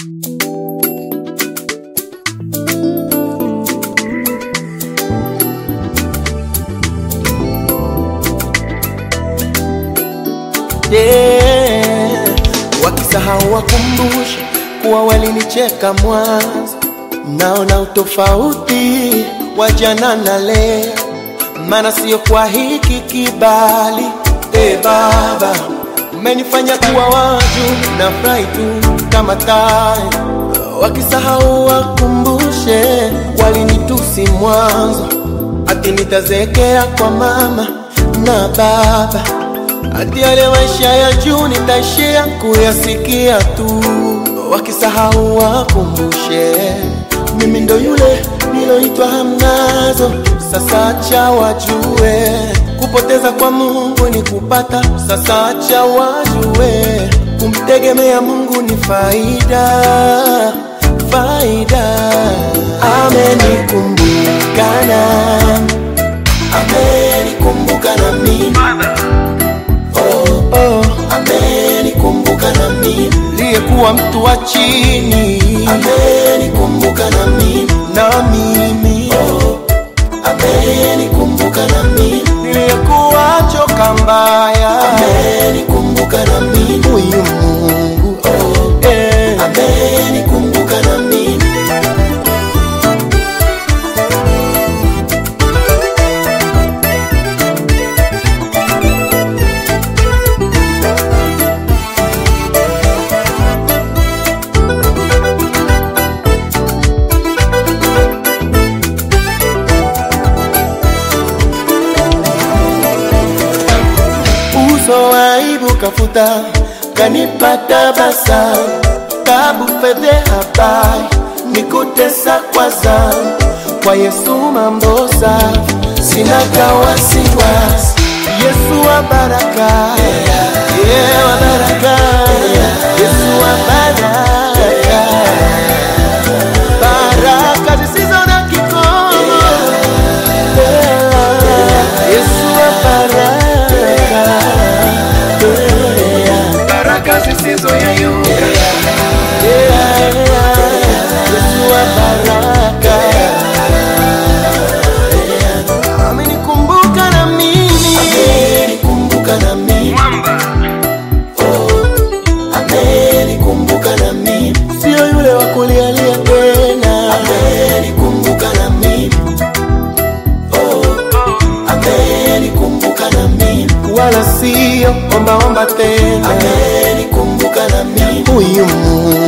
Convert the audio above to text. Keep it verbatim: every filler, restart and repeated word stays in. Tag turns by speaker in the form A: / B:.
A: Yeah. Wakisahau wakumbushe kuwa walinicheka mwanzo. Naona utofauti wa jana na leo, maana sio kwa hiki kibali. Eh Baba, umenifanya kuwa waju na furahi tu kama tai. Wakisahau wakumbushe walinitusi mwanzo, ati nitazekea kwa mama na baba, ati yale maisha ya juu nitaishia kuyasikia tu. Wakisahau wakumbushe mimi ndo yule niloitwa hamnazo. Sasa acha wajue kupoteza kwa Mungu ni kupata. Sasa acha wajue kumtegemea Mungu ni faida, faida. Amenikumbuka na amenikumbuka na mimi. Oh, oh. Amenikumbuka na mimi niliyekuwa mtu wa chini. Amenikumbuka na mimi, na mimi. Oh. Amenikumbuka na mimi niliyekuwa choka mbaya. Amenikumbuka na mimi huyu Mungu. Oh. Eh. Amenikumbuka na mimi. Uso aibu kafuta, kanipata basa. Tabu fedhe habari, nikutesa kwa zangu. Kwa Yesu mambo safi, sina wasiwasi. Yesu wa baraka, yeah, wa baraka. Yesu wa baraka, baraka zisizo na kikomo. Yesu wa baraka, baraka zisizo yayuka. Yesu wa baraka, amenikumbuka na mimi. Amenikumbuka na mimi. Oh, amenikumbuka na mimi. Sio yule wa kulialia tena. Amenikumbuka na mimi. Oh, amenikumbuka na mimi. Wala sio omba omba tena. Amenikumbuka na mimi huyu Mungu.